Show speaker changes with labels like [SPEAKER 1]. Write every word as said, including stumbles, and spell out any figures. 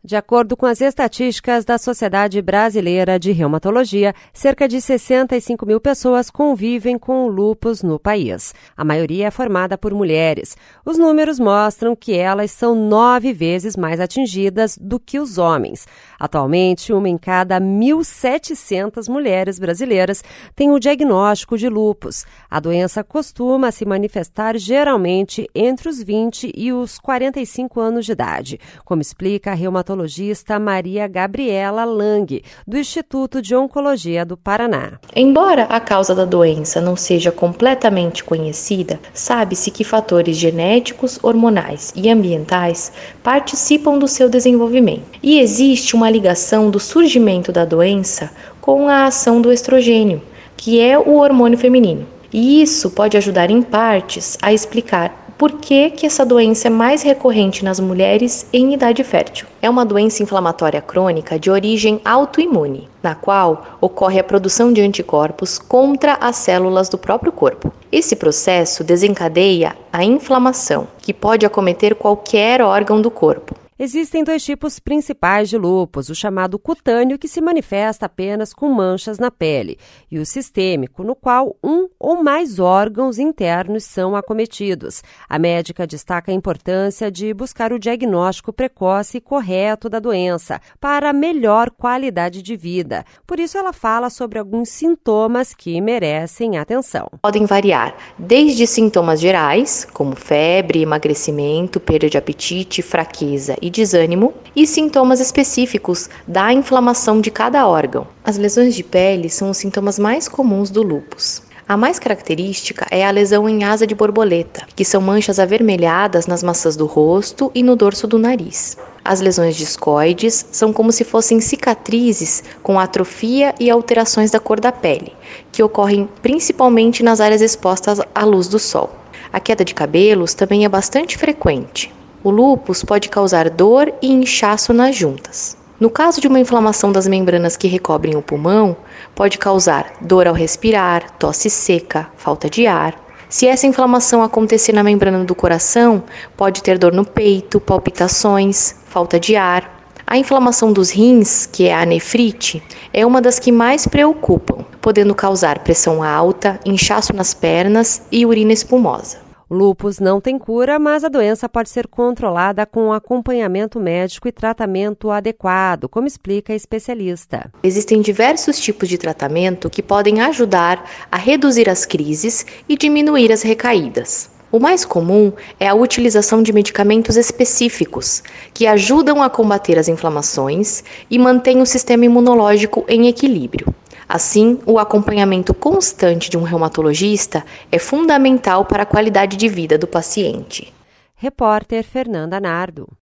[SPEAKER 1] De acordo com as estatísticas da Sociedade Brasileira de Reumatologia, cerca de sessenta e cinco mil pessoas convivem com o lúpus no país. A maioria é formada por mulheres. Os números mostram que elas são nove vezes mais atingidas do que os homens. Atualmente, uma em cada mil e setecentas mulheres brasileiras tem o diagnóstico de lúpus. A doença costuma se manifestar geralmente entre os vinte e os quarenta e cinco anos de idade, como explica a reumatologista Maria Gabriela Lang, do Instituto de Oncologia do Paraná.
[SPEAKER 2] Embora a causa da doença não seja completamente conhecida, sabe-se que fatores genéticos, hormonais e ambientais participam do seu desenvolvimento. E existe uma ligação do surgimento da doença com a ação do estrogênio, que é o hormônio feminino. E isso pode ajudar em partes a explicar por que que essa doença é mais recorrente nas mulheres em idade fértil. É uma doença inflamatória crônica de origem autoimune, na qual ocorre a produção de anticorpos contra as células do próprio corpo. Esse processo desencadeia a inflamação, que pode acometer qualquer órgão do corpo.
[SPEAKER 1] Existem dois tipos principais de lúpus, o chamado cutâneo, que se manifesta apenas com manchas na pele, e o sistêmico, no qual um ou mais órgãos internos são acometidos. A médica destaca a importância de buscar o diagnóstico precoce e correto da doença para melhor qualidade de vida. Por isso, ela fala sobre alguns sintomas que merecem atenção.
[SPEAKER 2] Podem variar desde sintomas gerais, como febre, emagrecimento, perda de apetite, fraqueza e desânimo, e sintomas específicos da inflamação de cada órgão. As lesões de pele são os sintomas mais comuns do lúpus. A mais característica é a lesão em asa de borboleta, que são manchas avermelhadas nas maçãs do rosto e no dorso do nariz. As lesões discoides são como se fossem cicatrizes com atrofia e alterações da cor da pele, que ocorrem principalmente nas áreas expostas à luz do sol. A queda de cabelos também é bastante frequente. O lúpus pode causar dor e inchaço nas juntas. No caso de uma inflamação das membranas que recobrem o pulmão, pode causar dor ao respirar, tosse seca, falta de ar. Se essa inflamação acontecer na membrana do coração, pode ter dor no peito, palpitações, falta de ar. A inflamação dos rins, que é a nefrite, é uma das que mais preocupam, podendo causar pressão alta, inchaço nas pernas e urina espumosa.
[SPEAKER 1] O lúpus não tem cura, mas a doença pode ser controlada com acompanhamento médico e tratamento adequado, como explica a especialista.
[SPEAKER 2] Existem diversos tipos de tratamento que podem ajudar a reduzir as crises e diminuir as recaídas. O mais comum é a utilização de medicamentos específicos, que ajudam a combater as inflamações e mantêm o sistema imunológico em equilíbrio. Assim, o acompanhamento constante de um reumatologista é fundamental para a qualidade de vida do paciente.
[SPEAKER 1] Repórter Fernanda Nardo.